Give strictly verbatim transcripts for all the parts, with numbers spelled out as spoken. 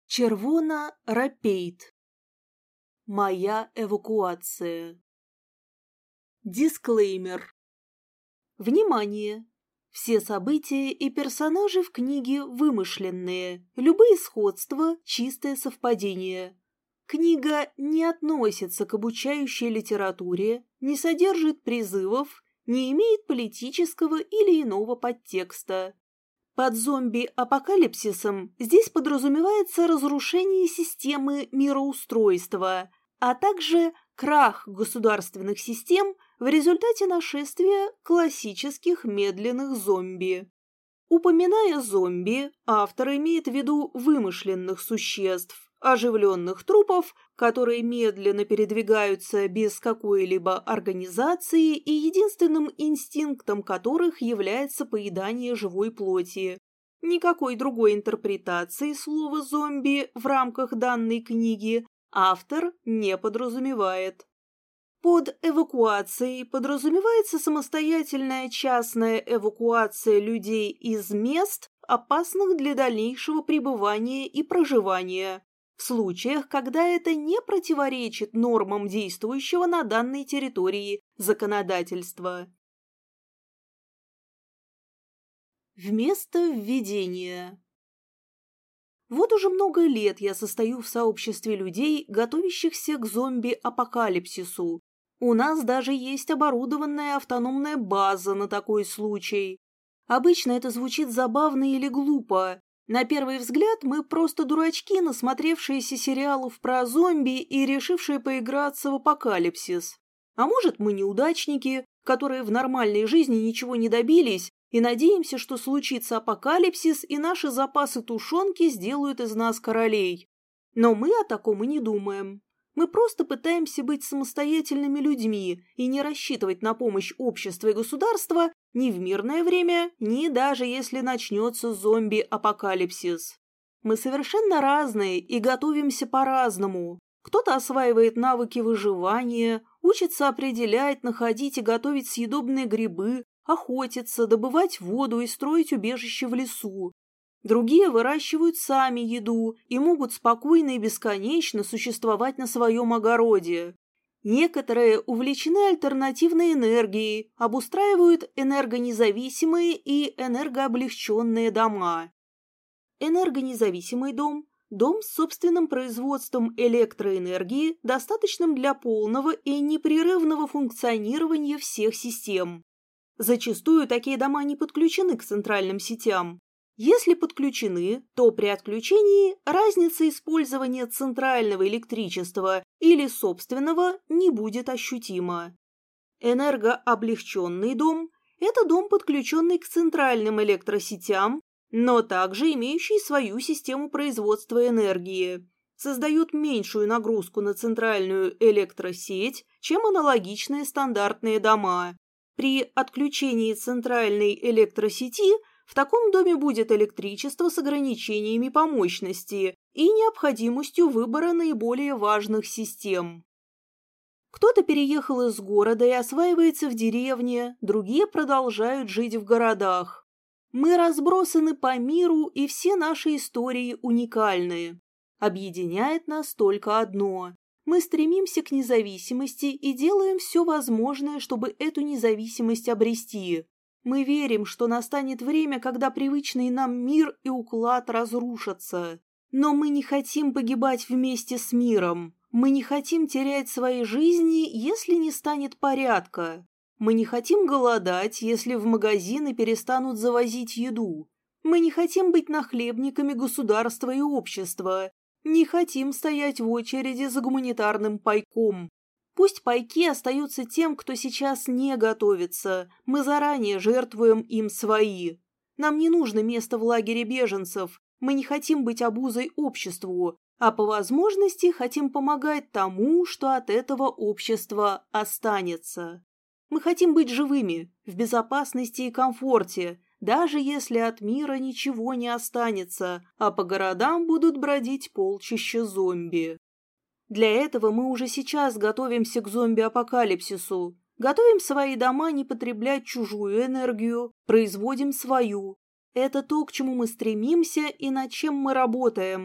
Червона рапейт. Моя эвакуация. Дисклеймер. Внимание! Все события и персонажи в книге вымышленные, любые сходства – чистое совпадение. Книга не относится к обучающей литературе, не содержит призывов, не имеет политического или иного подтекста. Под зомби-апокалипсисом здесь подразумевается разрушение системы мироустройства, а также крах государственных систем в результате нашествия классических медленных зомби. Упоминая зомби, автор имеет в виду вымышленных существ, оживленных трупов, которые медленно передвигаются без какой-либо организации и единственным инстинктом которых является поедание живой плоти. Никакой другой интерпретации слова «зомби» в рамках данной книги автор не подразумевает. Под эвакуацией подразумевается самостоятельная частная эвакуация людей из мест, опасных для дальнейшего пребывания и проживания, в случаях, когда это не противоречит нормам действующего на данной территории законодательства. Вместо введения. Вот уже много лет я состою в сообществе людей, готовящихся к зомби-апокалипсису. У нас даже есть оборудованная автономная база на такой случай. Обычно это звучит забавно или глупо. На первый взгляд мы просто дурачки, насмотревшиеся сериалов про зомби и решившие поиграться в апокалипсис. А может, мы неудачники, которые в нормальной жизни ничего не добились, и надеемся, что случится апокалипсис, и наши запасы тушенки сделают из нас королей. Но мы о таком и не думаем. Мы просто пытаемся быть самостоятельными людьми и не рассчитывать на помощь общества и государства ни в мирное время, ни даже если начнется зомби-апокалипсис. Мы совершенно разные и готовимся по-разному. Кто-то осваивает навыки выживания, учится определять, находить и готовить съедобные грибы, охотиться, добывать воду и строить убежище в лесу. Другие выращивают сами еду и могут спокойно и бесконечно существовать на своем огороде. Некоторые увлечены альтернативной энергией, обустраивают энергонезависимые и энергооблегченные дома. Энергонезависимый дом – дом с собственным производством электроэнергии, достаточным для полного и непрерывного функционирования всех систем. Зачастую такие дома не подключены к центральным сетям. Если подключены, то при отключении разница использования центрального электричества или собственного не будет ощутима. Энергооблегченный дом – это дом, подключенный к центральным электросетям, но также имеющий свою систему производства энергии. Создает меньшую нагрузку на центральную электросеть, чем аналогичные стандартные дома. При отключении центральной электросети в таком доме будет электричество с ограничениями по мощности и необходимостью выбора наиболее важных систем. Кто-то переехал из города и осваивается в деревне, другие продолжают жить в городах. Мы разбросаны по миру, и все наши истории уникальны. Объединяет нас только одно. Мы стремимся к независимости и делаем все возможное, чтобы эту независимость обрести. Мы верим, что настанет время, когда привычный нам мир и уклад разрушатся. Но мы не хотим погибать вместе с миром. Мы не хотим терять свои жизни, если не станет порядка. Мы не хотим голодать, если в магазины перестанут завозить еду. Мы не хотим быть нахлебниками государства и общества. Не хотим стоять в очереди за гуманитарным пайком. Пусть пайки остаются тем, кто сейчас не готовится. Мы заранее жертвуем им свои. Нам не нужно место в лагере беженцев. Мы не хотим быть обузой обществу, а по возможности хотим помогать тому, что от этого общества останется. Мы хотим быть живыми, в безопасности и комфорте, даже если от мира ничего не останется, а по городам будут бродить полчища зомби. Для этого мы уже сейчас готовимся к зомби-апокалипсису. Готовим свои дома не потреблять чужую энергию, производим свою. Это то, к чему мы стремимся и над чем мы работаем.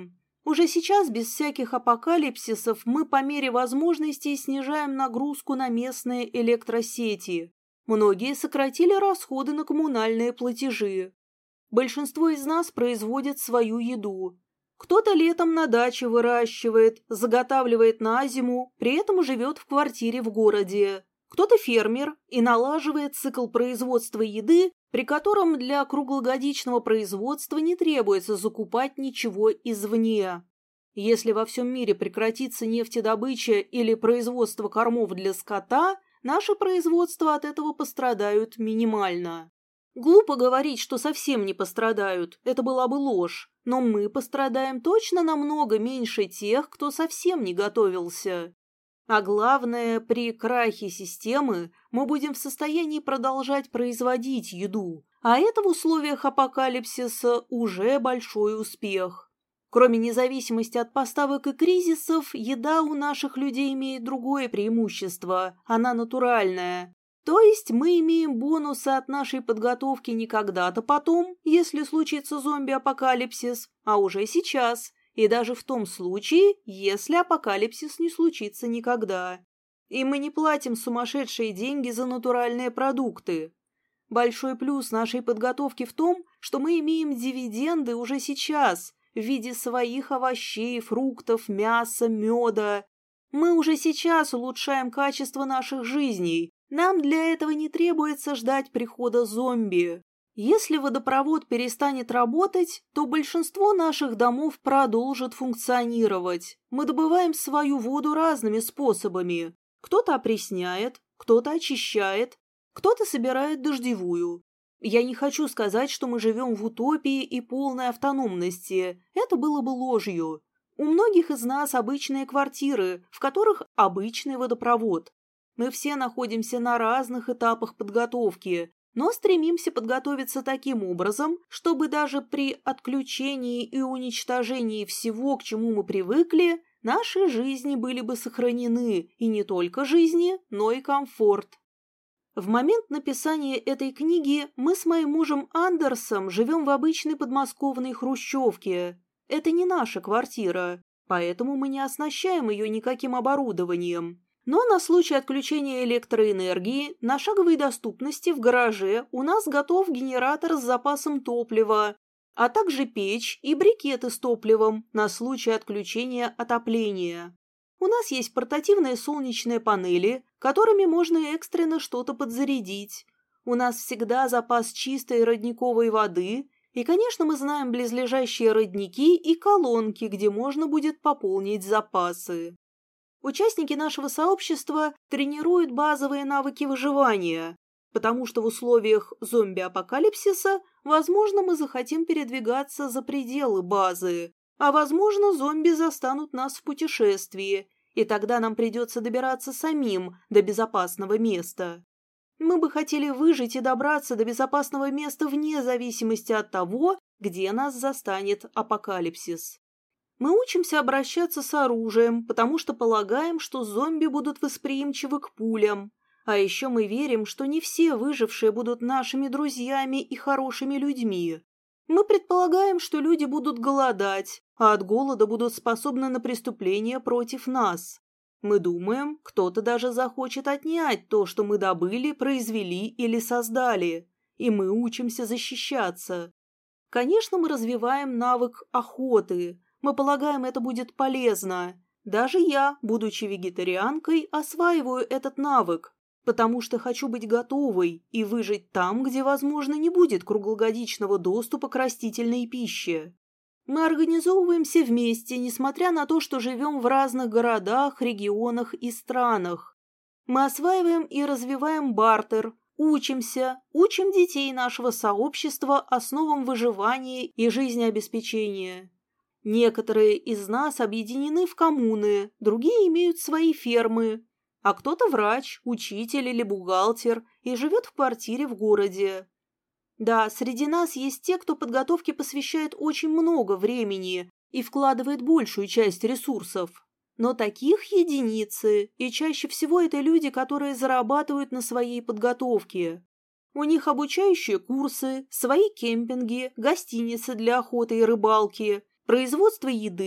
Уже сейчас, без всяких апокалипсисов, мы по мере возможностей снижаем нагрузку на местные электросети. Многие сократили расходы на коммунальные платежи. Большинство из нас производит свою еду. Кто-то летом на даче выращивает, заготавливает на зиму, при этом живет в квартире в городе. Кто-то фермер и налаживает цикл производства еды, при котором для круглогодичного производства не требуется закупать ничего извне. Если во всем мире прекратится нефтедобыча или производство кормов для скота, наши производства от этого пострадают минимально. Глупо говорить, что совсем не пострадают, это была бы ложь, но мы пострадаем точно намного меньше тех, кто совсем не готовился. А главное, при крахе системы мы будем в состоянии продолжать производить еду, а это в условиях апокалипсиса уже большой успех. Кроме независимости от поставок и кризисов, еда у наших людей имеет другое преимущество – она натуральная. То есть мы имеем бонусы от нашей подготовки не когда-то потом, если случится зомби-апокалипсис, а уже сейчас. И даже в том случае, если апокалипсис не случится никогда. И мы не платим сумасшедшие деньги за натуральные продукты. Большой плюс нашей подготовки в том, что мы имеем дивиденды уже сейчас в виде своих овощей, фруктов, мяса, меда. Мы уже сейчас улучшаем качество наших жизней. Нам для этого не требуется ждать прихода зомби. Если водопровод перестанет работать, то большинство наших домов продолжит функционировать. Мы добываем свою воду разными способами. Кто-то опресняет, кто-то очищает, кто-то собирает дождевую. Я не хочу сказать, что мы живем в утопии и полной автономности. Это было бы ложью. У многих из нас обычные квартиры, в которых обычный водопровод. Мы все находимся на разных этапах подготовки, но стремимся подготовиться таким образом, чтобы даже при отключении и уничтожении всего, к чему мы привыкли, наши жизни были бы сохранены, и не только жизни, но и комфорт. В момент написания этой книги мы с моим мужем Андерсом живем в обычной подмосковной хрущевке. Это не наша квартира, поэтому мы не оснащаем ее никаким оборудованием. Но на случай отключения электроэнергии на шаговой доступности в гараже у нас готов генератор с запасом топлива, а также печь и брикеты с топливом на случай отключения отопления. У нас есть портативные солнечные панели, которыми можно экстренно что-то подзарядить. У нас всегда запас чистой родниковой воды, и, конечно, мы знаем близлежащие родники и колонки, где можно будет пополнить запасы. Участники нашего сообщества тренируют базовые навыки выживания, потому что в условиях зомби-апокалипсиса, возможно, мы захотим передвигаться за пределы базы, а, возможно, зомби застанут нас в путешествии, и тогда нам придется добираться самим до безопасного места. Мы бы хотели выжить и добраться до безопасного места вне зависимости от того, где нас застанет апокалипсис. Мы учимся обращаться с оружием, потому что полагаем, что зомби будут восприимчивы к пулям. А еще мы верим, что не все выжившие будут нашими друзьями и хорошими людьми. Мы предполагаем, что люди будут голодать, а от голода будут способны на преступления против нас. Мы думаем, кто-то даже захочет отнять то, что мы добыли, произвели или создали, и мы учимся защищаться. Конечно, мы развиваем навык охоты. Мы полагаем, это будет полезно. Даже я, будучи вегетарианкой, осваиваю этот навык, потому что хочу быть готовой и выжить там, где, возможно, не будет круглогодичного доступа к растительной пище. Мы организовываемся вместе, несмотря на то, что живем в разных городах, регионах и странах. Мы осваиваем и развиваем бартер, учимся, учим детей нашего сообщества основам выживания и жизнеобеспечения. Некоторые из нас объединены в коммуны, другие имеют свои фермы, а кто-то врач, учитель или бухгалтер и живет в квартире в городе. Да, среди нас есть те, кто подготовке посвящает очень много времени и вкладывает большую часть ресурсов. Но таких единицы, и чаще всего это люди, которые зарабатывают на своей подготовке. У них обучающие курсы, свои кемпинги, гостиницы для охоты и рыбалки, производство еды,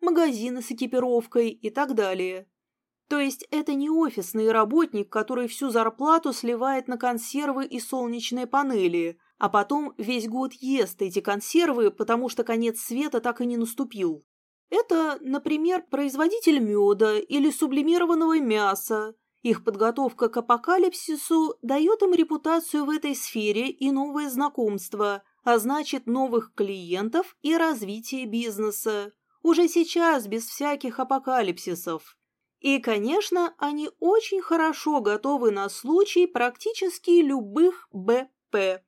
магазины с экипировкой и так далее. То есть это не офисный работник, который всю зарплату сливает на консервы и солнечные панели, а потом весь год ест эти консервы, потому что конец света так и не наступил. Это, например, производитель меда или сублимированного мяса. Их подготовка к апокалипсису дает им репутацию в этой сфере и новые знакомства, а значит новых клиентов и развитие бизнеса. Уже сейчас без всяких апокалипсисов. И, конечно, они очень хорошо готовы на случай практически любых бэ пэ.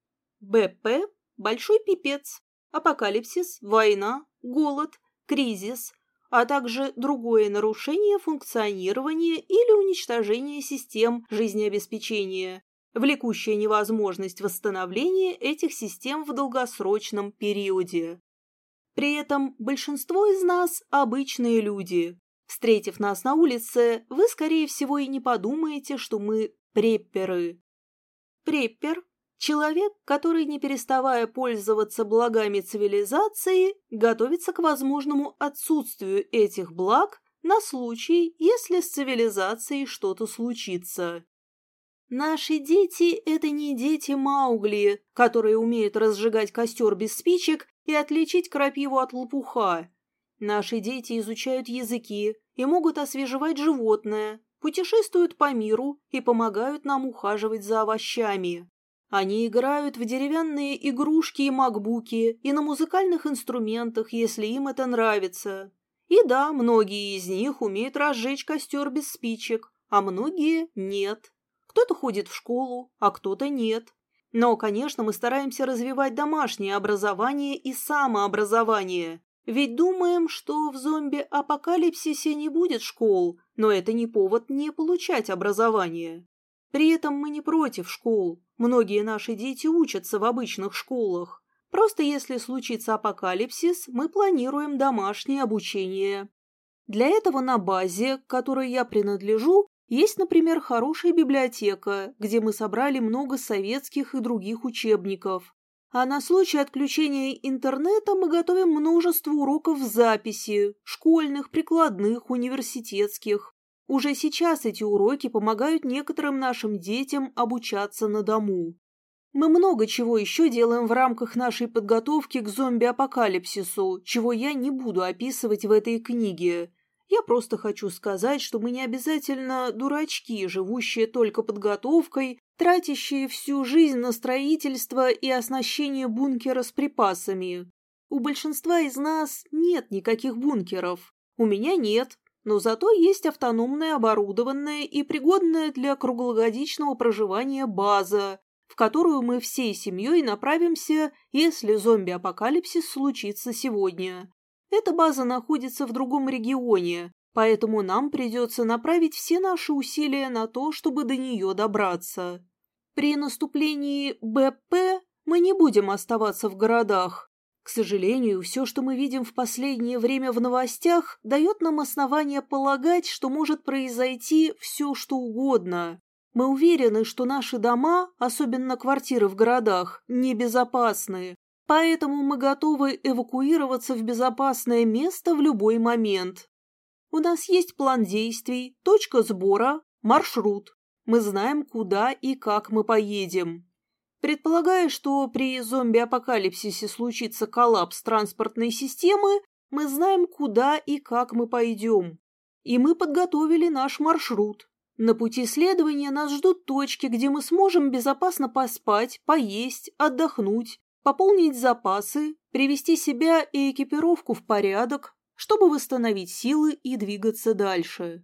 бэ пэ – большой пипец, апокалипсис, война, голод, кризис, а также другое нарушение функционирования или уничтожение систем жизнеобеспечения, влекущая невозможность восстановления этих систем в долгосрочном периоде. При этом большинство из нас – обычные люди. Встретив нас на улице, вы, скорее всего, и не подумаете, что мы препперы. Преппер – человек, который, не переставая пользоваться благами цивилизации, готовится к возможному отсутствию этих благ на случай, если с цивилизацией что-то случится. Наши дети – это не дети Маугли, которые умеют разжигать костер без спичек и отличить крапиву от лопуха. Наши дети изучают языки и могут освежевать животное, путешествуют по миру и помогают нам ухаживать за овощами. Они играют в деревянные игрушки и макбуки и на музыкальных инструментах, если им это нравится. И да, многие из них умеют разжечь костер без спичек, а многие нет. Кто-то ходит в школу, а кто-то нет. Но, конечно, мы стараемся развивать домашнее образование и самообразование. Ведь думаем, что в зомби-апокалипсисе не будет школ, но это не повод не получать образование. При этом мы не против школ. Многие наши дети учатся в обычных школах. Просто если случится апокалипсис, мы планируем домашнее обучение. Для этого на базе, к которой я принадлежу, есть, например, хорошая библиотека, где мы собрали много советских и других учебников. А на случай отключения интернета мы готовим множество уроков в записи, школьных, прикладных, университетских. Уже сейчас эти уроки помогают некоторым нашим детям обучаться на дому. Мы много чего еще делаем в рамках нашей подготовки к зомби-апокалипсису, чего я не буду описывать в этой книге. Я просто хочу сказать, что мы не обязательно дурачки, живущие только подготовкой, тратящие всю жизнь на строительство и оснащение бункера с припасами. У большинства из нас нет никаких бункеров. У меня нет, но зато есть автономная, оборудованная и пригодная для круглогодичного проживания база, в которую мы всей семьей направимся, если зомби-апокалипсис случится сегодня. Эта база находится в другом регионе, поэтому нам придется направить все наши усилия на то, чтобы до нее добраться. При наступлении бэ пэ мы не будем оставаться в городах. К сожалению, все, что мы видим в последнее время в новостях, дает нам основание полагать, что может произойти все, что угодно. Мы уверены, что наши дома, особенно квартиры в городах, небезопасны. Поэтому мы готовы эвакуироваться в безопасное место в любой момент. У нас есть план действий, точка сбора, маршрут. Мы знаем, куда и как мы поедем. Предполагая, что при зомби-апокалипсисе случится коллапс транспортной системы, мы знаем, куда и как мы пойдем. И мы подготовили наш маршрут. На пути следования нас ждут точки, где мы сможем безопасно поспать, поесть, отдохнуть, пополнить запасы, привести себя и экипировку в порядок, чтобы восстановить силы и двигаться дальше.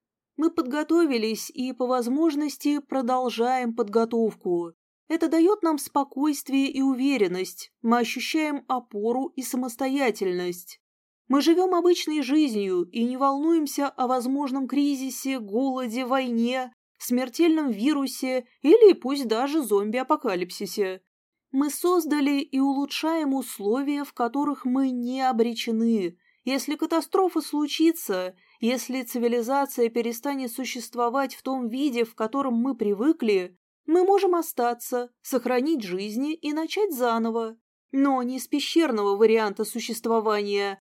Мы подготовились и, по возможности, продолжаем подготовку. Это дает нам спокойствие и уверенность, мы ощущаем опору и самостоятельность. Мы живем обычной жизнью и не волнуемся о возможном кризисе, голоде, войне, смертельном вирусе или пусть даже зомби-апокалипсисе. Мы создали и улучшаем условия, в которых мы не обречены. Если катастрофа случится, если цивилизация перестанет существовать в том виде, в котором мы привыкли, мы можем остаться, сохранить жизни и начать заново. Но не с пещерного варианта существования,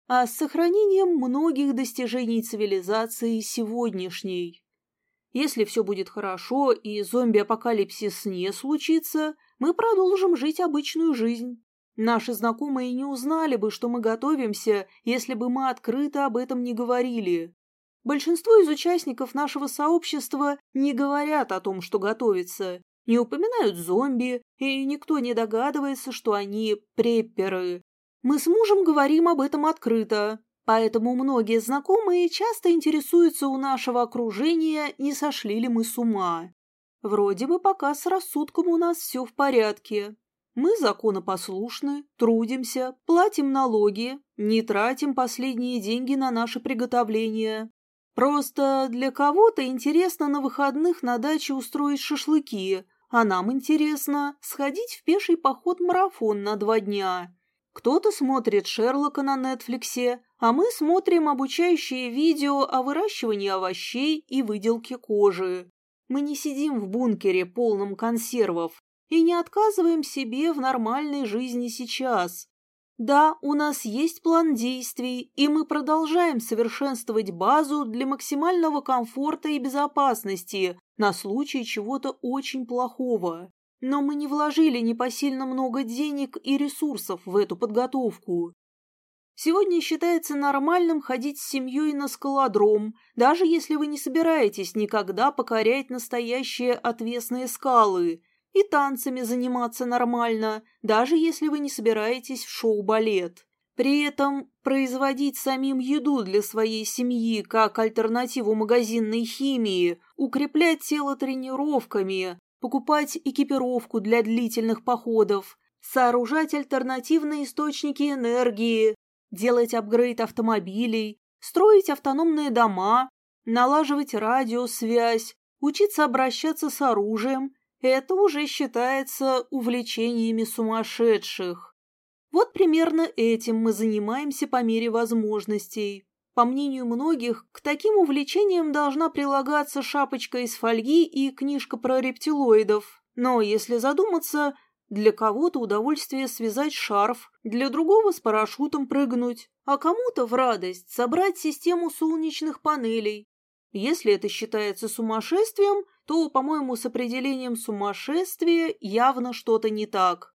а с сохранением многих достижений цивилизации сегодняшней. Если все будет хорошо и зомби-апокалипсис не случится, мы продолжим жить обычную жизнь. Наши знакомые не узнали бы, что мы готовимся, если бы мы открыто об этом не говорили. Большинство из участников нашего сообщества не говорят о том, что готовится, не упоминают зомби, и никто не догадывается, что они препперы. Мы с мужем говорим об этом открыто, поэтому многие знакомые часто интересуются у нашего окружения, не сошли ли мы с ума. Вроде бы пока с рассудком у нас все в порядке. Мы законопослушны, трудимся, платим налоги, не тратим последние деньги на наши приготовления. Просто для кого-то интересно на выходных на даче устроить шашлыки, а нам интересно сходить в пеший поход-марафон на два дня. Кто-то смотрит Шерлока на Нетфликсе, а мы смотрим обучающие видео о выращивании овощей и выделке кожи. Мы не сидим в бункере, полном консервов, и не отказываем себе в нормальной жизни сейчас. Да, у нас есть план действий, и мы продолжаем совершенствовать базу для максимального комфорта и безопасности на случай чего-то очень плохого. Но мы не вложили непосильно много денег и ресурсов в эту подготовку. Сегодня считается нормальным ходить с семьей на скалодром, даже если вы не собираетесь никогда покорять настоящие отвесные скалы, и танцами заниматься нормально, даже если вы не собираетесь в шоу-балет. При этом производить самим еду для своей семьи как альтернативу магазинной химии, укреплять тело тренировками, покупать экипировку для длительных походов, сооружать альтернативные источники энергии, делать апгрейд автомобилей, строить автономные дома, налаживать радиосвязь, учиться обращаться с оружием – это уже считается увлечениями сумасшедших. Вот примерно этим мы занимаемся по мере возможностей. По мнению многих, к таким увлечениям должна прилагаться шапочка из фольги и книжка про рептилоидов. Но если задуматься, для кого-то удовольствие связать шарф, для другого с парашютом прыгнуть, а кому-то в радость собрать систему солнечных панелей. Если это считается сумасшествием, то, по-моему, с определением сумасшествия явно что-то не так.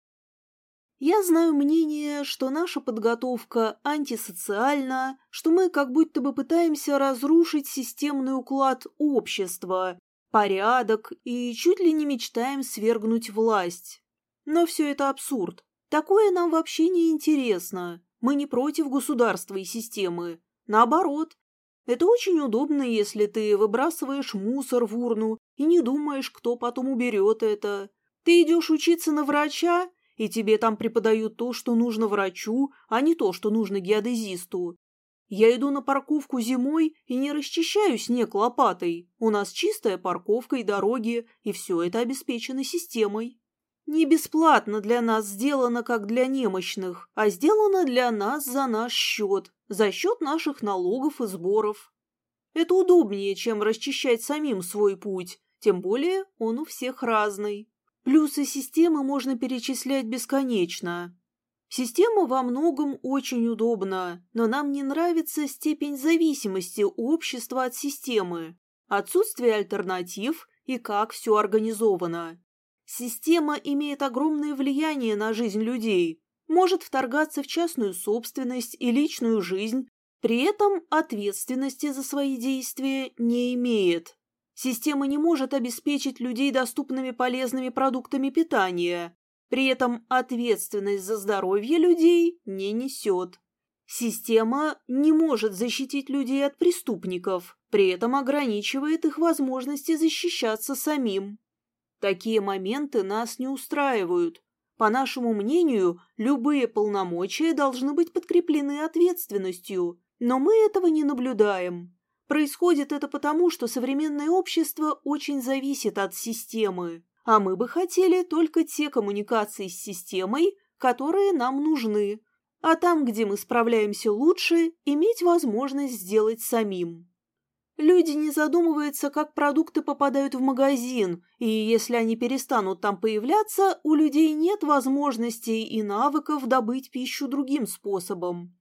Я знаю мнение, что наша подготовка антисоциальна, что мы как будто бы пытаемся разрушить системный уклад общества, порядок и чуть ли не мечтаем свергнуть власть. Но все это абсурд. Такое нам вообще не интересно. Мы не против государства и системы. Наоборот. Это очень удобно, если ты выбрасываешь мусор в урну и не думаешь, кто потом уберет это. Ты идешь учиться на врача, и тебе там преподают то, что нужно врачу, а не то, что нужно геодезисту. Я иду на парковку зимой и не расчищаю снег лопатой. У нас чистая парковка и дороги, и все это обеспечено системой. Не бесплатно для нас сделано, как для немощных, а сделано для нас за наш счет, за счет наших налогов и сборов. Это удобнее, чем расчищать самим свой путь, тем более он у всех разный. Плюсы системы можно перечислять бесконечно. Система во многом очень удобна, но нам не нравится степень зависимости общества от системы, отсутствие альтернатив и как все организовано. Система имеет огромное влияние на жизнь людей, может вторгаться в частную собственность и личную жизнь, при этом ответственности за свои действия не имеет. Система не может обеспечить людей доступными полезными продуктами питания, при этом ответственность за здоровье людей не несет. Система не может защитить людей от преступников, при этом ограничивает их возможности защищаться самим. Такие моменты нас не устраивают. По нашему мнению, любые полномочия должны быть подкреплены ответственностью, но мы этого не наблюдаем. Происходит это потому, что современное общество очень зависит от системы, а мы бы хотели только те коммуникации с системой, которые нам нужны, а там, где мы справляемся лучше, иметь возможность сделать самим. Люди не задумываются, как продукты попадают в магазин, и если они перестанут там появляться, у людей нет возможностей и навыков добыть пищу другим способом.